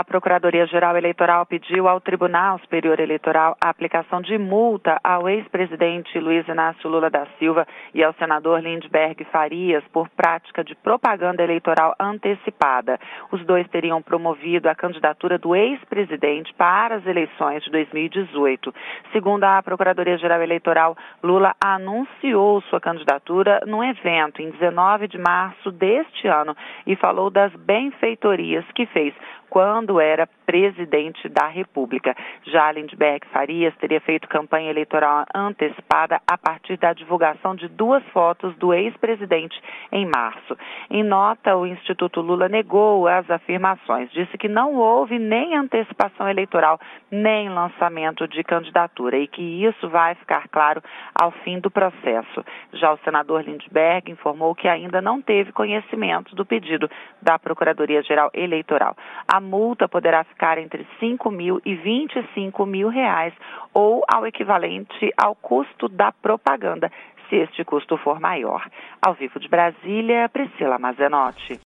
A Procuradoria-Geral Eleitoral pediu ao Tribunal Superior Eleitoral a aplicação de multa ao ex-presidente Luiz Inácio Lula da Silva e ao senador Lindbergh Farias por prática de propaganda eleitoral antecipada. Os dois teriam promovido a candidatura do ex-presidente para as eleições de 2018. Segundo a Procuradoria-Geral Eleitoral, Lula anunciou sua candidatura num evento em 19 de março deste ano e falou das benfeitorias que fez quando era presidente da República. Já Lindbergh Farias teria feito campanha eleitoral antecipada a partir da divulgação de 2 fotos do ex-presidente em março. Em nota, o Instituto Lula negou as afirmações, disse que não houve nem antecipação eleitoral, nem lançamento de candidatura e que isso vai ficar claro ao fim do processo. Já o senador Lindbergh informou que ainda não teve conhecimento do pedido da Procuradoria-Geral Eleitoral. A multa poderá ficar entre R$5.000 e R$25.000 ou ao equivalente ao custo da propaganda, se este custo for maior. Ao vivo de Brasília, Priscila Mazenotti.